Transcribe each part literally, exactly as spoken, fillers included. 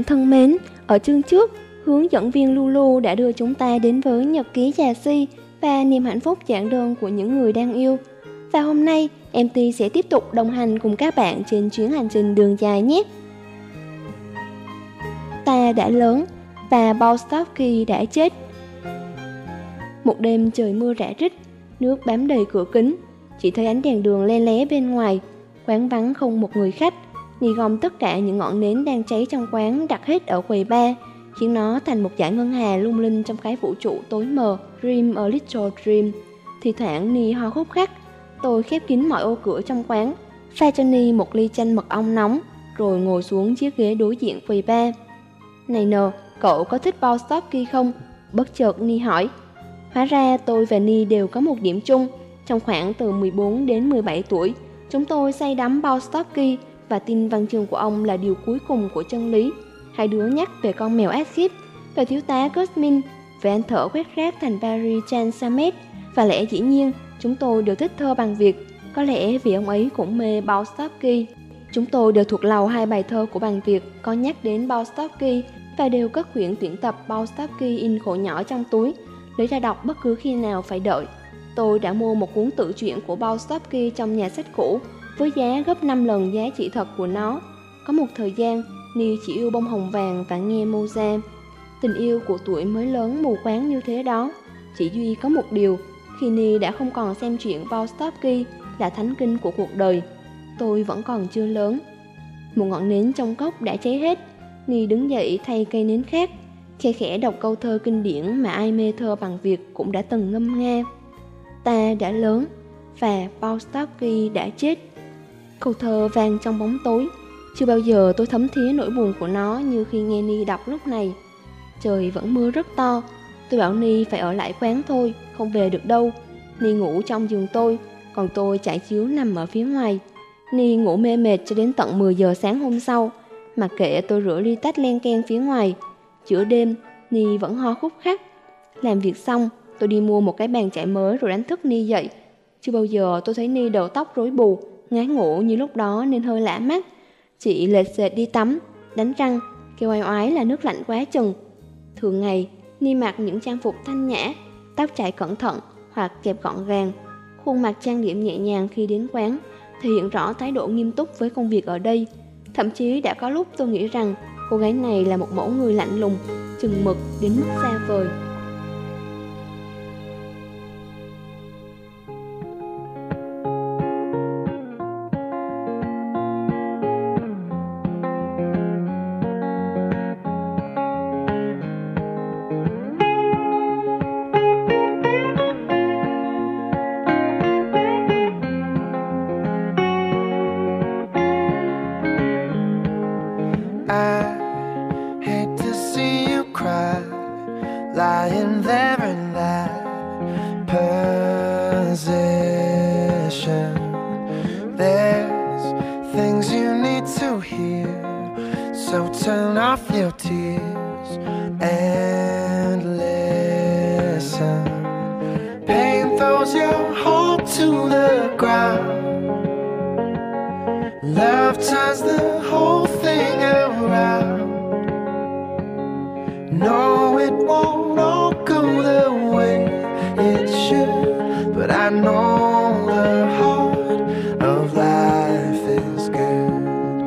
thân mến, ở chương trước, hướng dẫn viên Lulu đã đưa chúng ta đến với nhật ký già si và niềm hạnh phúc giản đơn của những người đang yêu. Và hôm nay, em tê sẽ tiếp tục đồng hành cùng các bạn trên chuyến hành trình đường dài nhé. Ta đã lớn và Bałtycki đã chết. Một đêm trời mưa rã rích, nước bám đầy cửa kính, chỉ thấy ánh đèn đường le lé bên ngoài, quán vắng không một người khách. Ni gom tất cả những ngọn nến đang cháy trong quán đặt hết ở quầy bar, khiến nó thành một dải ngân hà lung linh trong cái vũ trụ tối mờ. Dream a little dream. Thì thoảng Ni ho khúc khắc. Tôi khép kín mọi ô cửa trong quán, pha cho Ni một ly chanh mật ong nóng, rồi ngồi xuống chiếc ghế đối diện quầy bar. Này nờ, cậu có thích Bałtycki không? Bất chợt Ni hỏi. Hóa ra tôi và Ni đều có một điểm chung. Trong khoảng từ mười bốn đến mười bảy tuổi, chúng tôi say đắm Bałtycki và tin văn chương của ông là điều cuối cùng của chân lý. Hai đứa nhắc về con mèo Asgip, về thiếu tá Kuzmin, về anh thợ quét rác thành Paris Chan Samet, và lẽ dĩ nhiên chúng tôi đều thích thơ bằng Việt, có lẽ vì ông ấy cũng mê Bałtycki. Chúng tôi đều thuộc lòng hai bài thơ của bằng Việt có nhắc đến Bałtycki và đều cất quyển tuyển tập Bałtycki in khổ nhỏ trong túi, lấy ra đọc bất cứ khi nào phải đợi. Tôi đã mua một cuốn tự truyện của Bałtycki trong nhà sách cũ với giá gấp năm lần giá trị thật của nó. Có một thời gian, Ni chỉ yêu bông hồng vàng và nghe Mozart. Tình yêu của tuổi mới lớn mù quáng như thế đó. Chỉ duy có một điều, khi Ni đã không còn xem chuyện Bałtycki là thánh kinh của cuộc đời, tôi vẫn còn chưa lớn. Một ngọn nến trong cốc đã cháy hết. Ni đứng dậy thay cây nến khác, khe khẽ đọc câu thơ kinh điển mà ai mê thơ bằng Việt cũng đã từng ngâm nga. Ta đã lớn và Bałtycki đã chết. Câu thơ vang trong bóng tối. Chưa bao giờ tôi thấm thía nỗi buồn của nó như khi nghe Ni đọc lúc này. Trời vẫn mưa rất to. Tôi bảo Ni phải ở lại quán thôi, không về được đâu. Ni ngủ trong giường tôi, còn tôi trải chiếu nằm ở phía ngoài. Ni ngủ mê mệt cho đến tận mười giờ sáng hôm sau. Mặc kệ tôi rửa ly tách len keng phía ngoài. Giữa đêm, Ni vẫn ho khúc khắc. Làm việc xong, tôi đi mua một cái bàn chải mới rồi đánh thức Ni dậy. Chưa bao giờ tôi thấy Ni đầu tóc rối bù, ngái ngủ như lúc đó nên hơi lạ mắt. Chị lệch xệch đi tắm, đánh răng, kêu oái oái là nước lạnh quá chừng. Thường ngày, Ni mặc những trang phục thanh nhã, tóc chải cẩn thận hoặc kẹp gọn gàng, khuôn mặt trang điểm nhẹ nhàng khi đến quán, thể hiện rõ thái độ nghiêm túc với công việc ở đây. Thậm chí đã có lúc tôi nghĩ rằng cô gái này là một mẫu người lạnh lùng, chừng mực đến mức xa vời. Lying there in that position, there's things you need to hear, so turn off your tears and listen. Pain throws your heart to the ground, love turns the whole thing around. No, it won't all go the way it should, but I know the heart of life is good.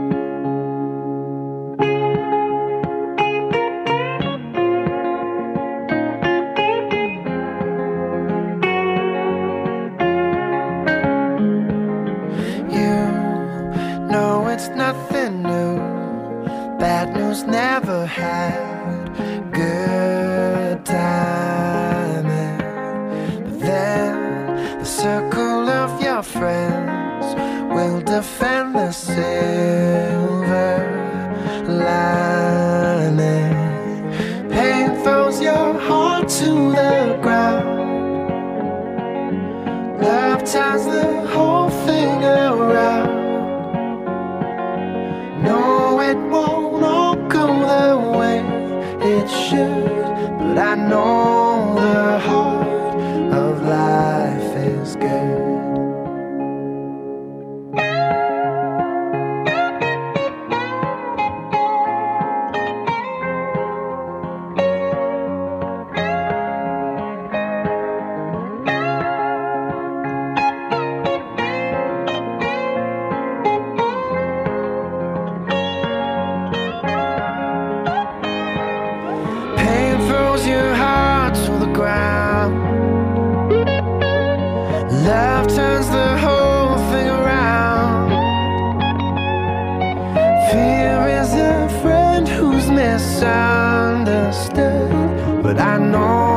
You know it's nothing new, bad news never had good timing, but then the circle of your friends will defend the silver lining. Pain throws your heart to the ground, love ties the whole thing around. No, it won't all go the way it should, but I know the heart of life is good. nails your heart to the ground. Love turns the whole thing around. Fear is a friend who's misunderstood, but I know